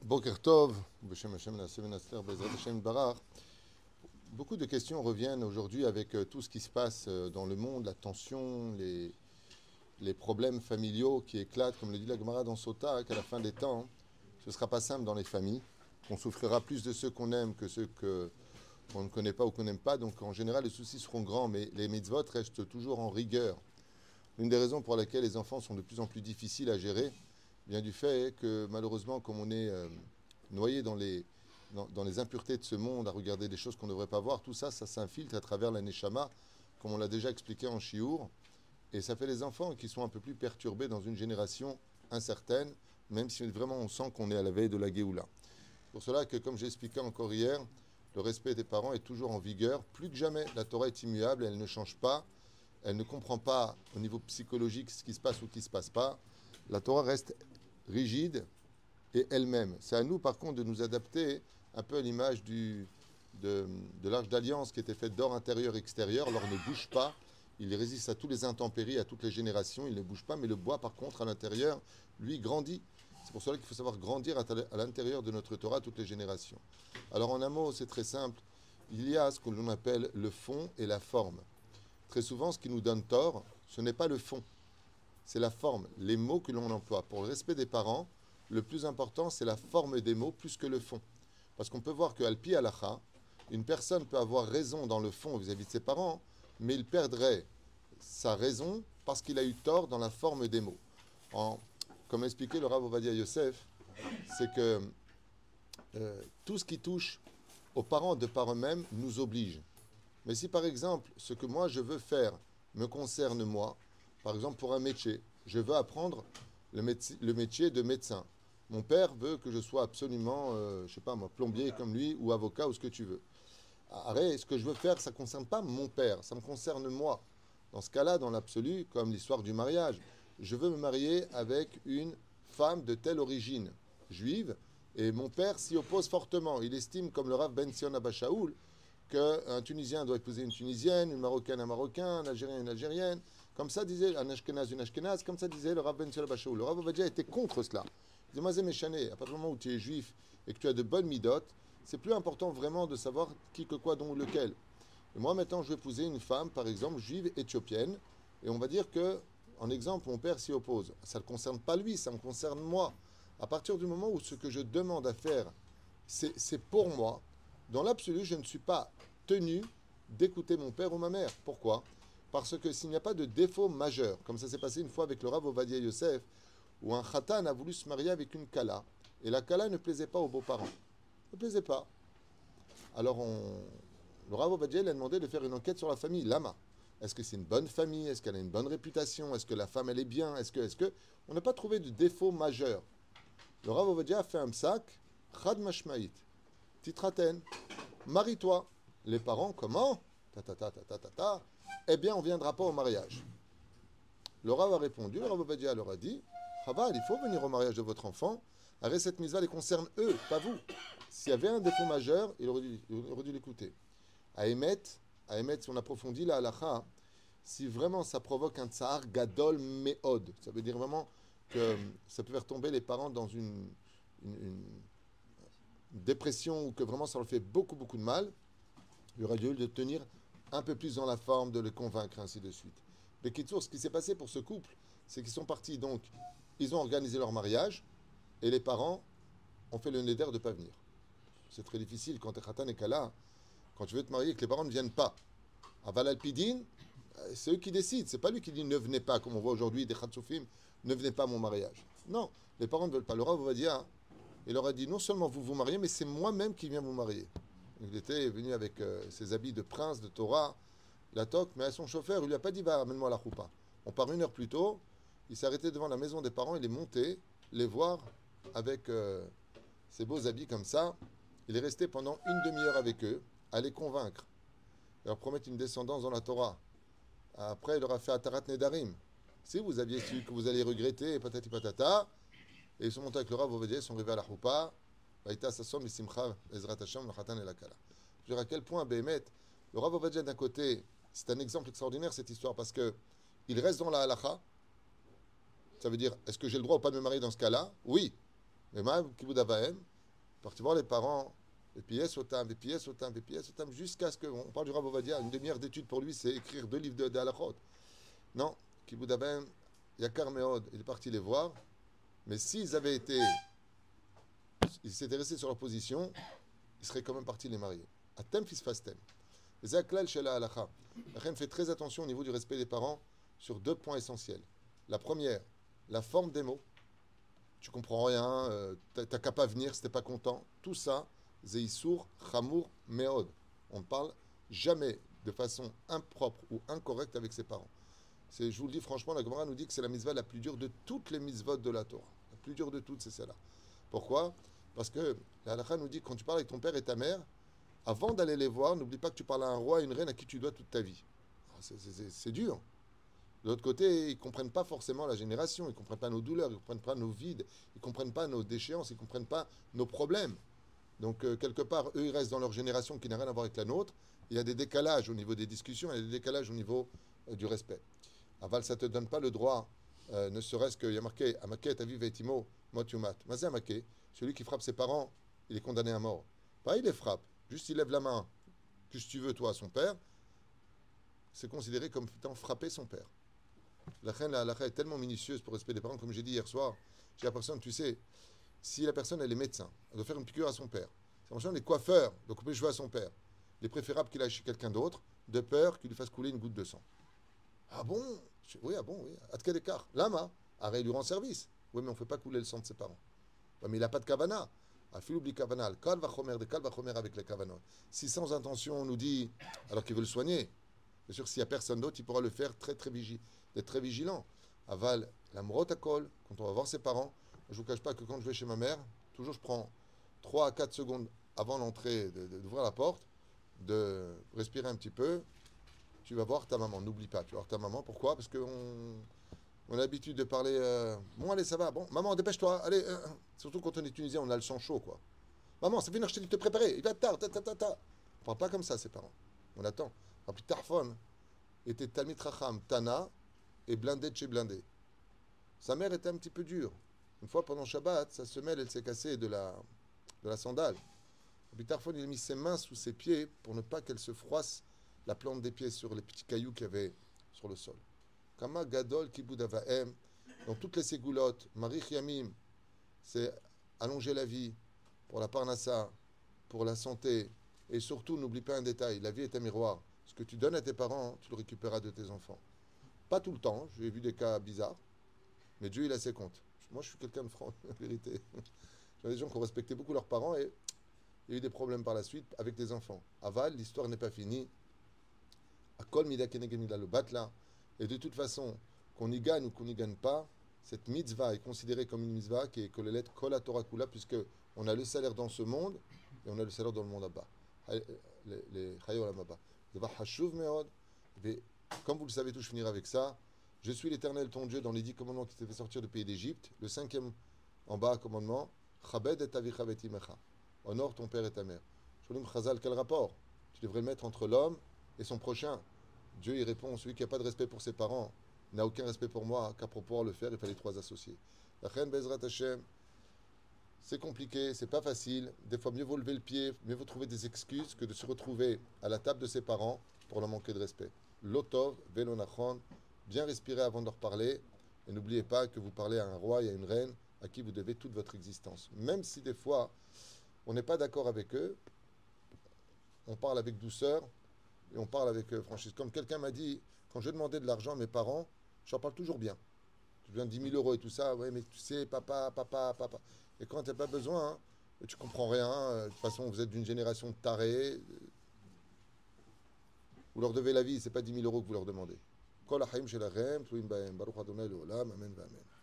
Boker Tov, Beshem Hashem Naaseh Venatzler, Bezrat Hashem Barach. Beaucoup de questions reviennent aujourd'hui avec tout ce qui se passe dans le monde, la tension, les problèmes familiaux qui éclatent, comme le dit la Gemara dans Sota, qu'à la fin des temps, ce ne sera pas simple dans les familles, qu'on souffrira plus de ceux qu'on aime que ceux qu'on ne connaît pas ou qu'on n'aime pas. Donc en général, les soucis seront grands, mais les mitzvot restent toujours en rigueur. L'une des raisons pour laquelle les enfants sont de plus en plus difficiles à gérer vient du fait que malheureusement, comme on est noyé dans les impuretés de ce monde, à regarder des choses qu'on ne devrait pas voir, tout ça, ça s'infiltre à travers la neshama, comme on l'a déjà expliqué en chiour, et ça fait les enfants qui sont un peu plus perturbés dans une génération incertaine, même si vraiment on sent qu'on est à la veille de la Géoula. Pour cela que, comme j'ai expliqué encore hier, le respect des parents est toujours en vigueur, plus que jamais. La Torah est immuable, elle ne change pas, elle ne comprend pas au niveau psychologique ce qui se passe ou ce qui ne se passe pas. La Torah reste rigide et elle-même. C'est à nous, par contre, de nous adapter un peu à l'image de l'arche d'alliance qui était faite d'or intérieur-extérieur. L'or ne bouge pas, il résiste à tous les intempéries, à toutes les générations, il ne bouge pas, mais le bois, par contre, à l'intérieur, lui, grandit. C'est pour cela qu'il faut savoir grandir à l'intérieur de notre Torah toutes les générations. Alors, en un mot, c'est très simple. Il y a ce que l'on appelle le fond et la forme. Très souvent, ce qui nous donne tort, ce n'est pas le fond, c'est la forme, les mots que l'on emploie. Pour le respect des parents, le plus important, c'est la forme des mots plus que le fond. Parce qu'on peut voir que Alpi Halacha, une personne peut avoir raison dans le fond vis-à-vis de ses parents, mais il perdrait sa raison parce qu'il a eu tort dans la forme des mots. Comme expliquait le Rav Ovadia Yosef, c'est que tout ce qui touche aux parents de par eux-mêmes nous oblige. Mais si par exemple, ce que moi je veux faire me concerne moi, par exemple pour un métier, je veux apprendre le métier de médecin. Mon père veut que je sois absolument, je sais pas moi, plombier comme lui, ou avocat, ou ce que tu veux. Arrête, ce que je veux faire, ça ne concerne pas mon père, ça me concerne moi. Dans ce cas-là, dans l'absolu, comme l'histoire du mariage, je veux me marier avec une femme de telle origine juive, et mon père s'y oppose fortement. Il estime, comme le Rav Ben Sion Abba Shaoul, qu'un Tunisien doit épouser une Tunisienne, une Marocaine un Marocain, un Algérien une Algérienne. Comme ça disait un Ashkenaz une Ashkenaz, comme ça disait le Rav Ben Sion Bashaoul. Le Rav Ovadia était contre cela. Il disait, Mazé Méchané, à partir du moment où tu es juif et que tu as de bonnes midotes, c'est plus important vraiment de savoir qui, que quoi, dont lequel. Et moi maintenant, je vais épouser une femme, par exemple, juive éthiopienne, et on va dire que, en exemple, mon père s'y oppose. Ça ne concerne pas lui, ça me concerne moi. À partir du moment où ce que je demande à faire, c'est pour moi, dans l'absolu, je ne suis pas tenu d'écouter mon père ou ma mère. Pourquoi? Parce que s'il n'y a pas de défaut majeur, comme ça s'est passé une fois avec le Rav Ovadia Yosef, où un khatan a voulu se marier avec une kala, et la kala ne plaisait pas aux beaux-parents. Ne plaisait pas. Alors le Rav Ovadia lui a demandé de faire une enquête sur la famille Lama. Est-ce que c'est une bonne famille? Est-ce qu'elle a une bonne réputation? Est-ce que la femme, elle est bien? Est-ce que... On n'a pas trouvé de défaut majeur. Le Rav Ovadia a fait un psak, Chad Mashmaït. Titraten, marie-toi. Les parents, comment? Ta ta ta ta ta ta ta. Eh bien, on ne viendra pas au mariage. Le Rav a répondu, le Rav Ovadia leur a dit, Chaval, il faut venir au mariage de votre enfant. Arrête, cette mitzvah les concerne eux, pas vous. S'il y avait un défaut majeur, il aurait dû l'écouter. À émettre, si on approfondit la halakha, si vraiment ça provoque un tsar gadol meod, ça veut dire vraiment que ça peut faire tomber les parents dans une dépression ou que vraiment ça leur fait beaucoup, beaucoup de mal, il aurait dû le tenir un peu plus dans la forme, de le convaincre, ainsi de suite. Mais Kitsour, ce qui s'est passé pour ce couple, c'est qu'ils sont partis, donc, ils ont organisé leur mariage, et les parents ont fait le neder de ne pas venir. C'est très difficile quand tu es khatan et kala, quand tu veux te marier, que les parents ne viennent pas. Aval al-Pidin, c'est eux qui décident, c'est pas lui qui dit ne venez pas, comme on voit aujourd'hui des khatsoufim, ne venez pas à mon mariage. Non, les parents ne veulent pas. Le Rav va dire, il leur a dit non seulement vous vous mariez, mais c'est moi-même qui viens vous marier. Il était venu avec ses habits de prince, de Torah, la toque, mais à son chauffeur, il lui a pas dit va, amène-moi la choupa. On part une heure plus tôt, il s'est arrêté devant la maison des parents, il est monté, les voir avec ses beaux habits comme ça. Il est resté pendant une demi-heure avec eux, à les convaincre, à leur promettre une descendance dans la Torah. Après, il leur a fait Atarat Nedarim. Si vous aviez su que vous allez regretter, patati patata, et ils sont montés avec le Rav Ovadia, ils sont arrivés à la choupa. Vaïta Sassom, Isimcha, Ezrat Hashem, le Khatan et la Kala. Je veux dire à quel point, Béhémet, le Rav Ovadia d'un côté, c'est un exemple extraordinaire cette histoire parce que il reste dans la halacha. Ça veut dire, est-ce que j'ai le droit ou pas de me marier dans ce cas-là? Oui. Mais même Kibud Avahem, Parti voir les parents, et pièces autam, jusqu'à ce qu'on parle du Rav Ovadia, une demi-heure d'études pour lui, c'est écrire 2 livres de halachot. Non, Kiboudaben, Yakar Meod, il est parti les voir, mais s'ils s'étaient restés sur leur position, ils seraient quand même partis les marier. Atem fis fastem. Zaklal shela halacha. La reine fait très attention au niveau du respect des parents sur 2 points essentiels. La première, la forme des mots. Tu comprends rien, t'as qu'à pas venir si t'es pas content. Tout ça, Zeisur, Chamour, Meod. On ne parle jamais de façon impropre ou incorrecte avec ses parents. Je vous le dis franchement, la Gemara nous dit que c'est la mitzvah la plus dure de toutes les mitzvot de la Torah. La plus dure de toutes, c'est celle-là. Pourquoi? Parce que la halakha nous dit que quand tu parles avec ton père et ta mère, avant d'aller les voir, n'oublie pas que tu parles à un roi et une reine à qui tu dois toute ta vie. C'est dur. De l'autre côté, ils ne comprennent pas forcément la génération, ils ne comprennent pas nos douleurs, ils ne comprennent pas nos vides, ils ne comprennent pas nos déchéances, ils ne comprennent pas nos problèmes. Donc, quelque part, eux, ils restent dans leur génération qui n'a rien à voir avec la nôtre. Il y a des décalages au niveau des discussions, il y a des décalages au niveau du respect. Aval, ça ne te donne pas le droit, ne serait-ce qu'il y a marqué Amaké, Taviv et Timo, Motumat. Mazé Amaké, celui qui frappe ses parents, il est condamné à mort. Pas il les frappe, juste il lève la main, que tu veux, toi, à son père, c'est considéré comme étant frapper son père. La reine est tellement minutieuse pour le respect des parents, comme j'ai dit hier soir. J'ai la personne, tu sais, si la personne elle est médecin, elle doit faire une piqûre à son père. Si la personne est coiffeur, donc on peut jouer à son père. Il est préférable qu'il aille chez quelqu'un d'autre, de peur qu'il lui fasse couler une goutte de sang. Ah bon? Oui, ah bon, oui. À quel écart? Lama, arrête, il lui rend service. Oui, mais on ne fait pas couler le sang de ses parents. Ouais, mais il n'a pas de kavana. Afiloubli kavana, le kal va chomer, de kal va chomer avec les kavanot. Si sans intention on nous dit, alors qu'il veut le soigner, bien sûr, s'il n'y a personne d'autre, il pourra le faire d'être très vigilant. Aval, la mrotakol, quand on va voir ses parents, je ne vous cache pas que quand je vais chez ma mère, toujours je prends 3 à 4 secondes avant l'entrée d'ouvrir la porte, de respirer un petit peu. Tu vas voir ta maman, n'oublie pas, tu vas voir ta maman. Pourquoi? Parce qu'on a l'habitude de parler. Bon, allez, ça va. Bon, maman, dépêche-toi. Allez, surtout quand on est tunisien, on a le sang chaud, quoi. Maman, ça fait une heure que je t'ai dit de te préparer. Il va tard, ta. On parle pas comme ça, ses parents. On attend. Rabbi Tarfon était Talmid Chacham, Tana, et blindé de chez blindé. Sa mère était un petit peu dure. Une fois pendant Shabbat, sa semelle, elle s'est cassée de la sandale. Rabbi Tarfon, il a mis ses mains sous ses pieds pour ne pas qu'elle se froisse la plante des pieds sur les petits cailloux qu'il y avait sur le sol. Kama Gadol Kibud Avaem, dans toutes les ségoulottes, Marich Yamim, c'est allonger la vie pour la parnassa, pour la santé, et surtout, n'oublie pas un détail, la vie est un miroir. Ce que tu donnes à tes parents, tu le récupéreras de tes enfants. Pas tout le temps, j'ai vu des cas bizarres, mais Dieu, il a ses comptes. Moi, je suis quelqu'un de franc, la vérité. J'ai des gens qui ont respecté beaucoup leurs parents et il y a eu des problèmes par la suite avec des enfants. Aval, l'histoire n'est pas finie. Akol mida kenegen mida le batla. Et de toute façon, qu'on y gagne ou qu'on n'y gagne pas, cette mitzvah est considérée comme une mitzvah qui est kolelet kol haTorah kula, puisque on a le salaire dans ce monde et on a le salaire dans le monde là-bas. Les chayo là-bas. Comme vous le savez tous, je finirai avec ça. Je suis l'Éternel ton Dieu dans les 10 commandements qui t'ai fait sortir du pays d'Égypte. Le 5e en bas commandement, Chabed et avicha v'et imecha. Honore ton père et ta mère. Sholim Chazal, quel rapport? Tu devrais le mettre entre l'homme et son prochain. Dieu y répond, celui qui n'a pas de respect pour ses parents n'a aucun respect pour moi, car pour pouvoir le faire, il fallait 3 associés. La reine Bezrat Hashem, c'est compliqué, c'est pas facile. Des fois, mieux vaut lever le pied, mieux vaut trouver des excuses que de se retrouver à la table de ses parents pour leur manquer de respect. Lotov, Velonachon, bien respirer avant de leur parler. Et n'oubliez pas que vous parlez à un roi et à une reine à qui vous devez toute votre existence. Même si des fois, on n'est pas d'accord avec eux, on parle avec douceur et on parle avec franchise. Comme quelqu'un m'a dit, quand je demandais de l'argent à mes parents, j'en parle toujours bien. Je viens de 10 000 euros et tout ça, ouais, mais tu sais, papa. Et quand tu n'as pas besoin, hein, tu comprends rien. De toute façon, vous êtes d'une génération de tarés. Vous leur devez la vie, c'est pas 10 000 euros que vous leur demandez. Kol ha'chaim shelachem, tluim b'hem. Baruch Adonai le'olam, amen v'amen.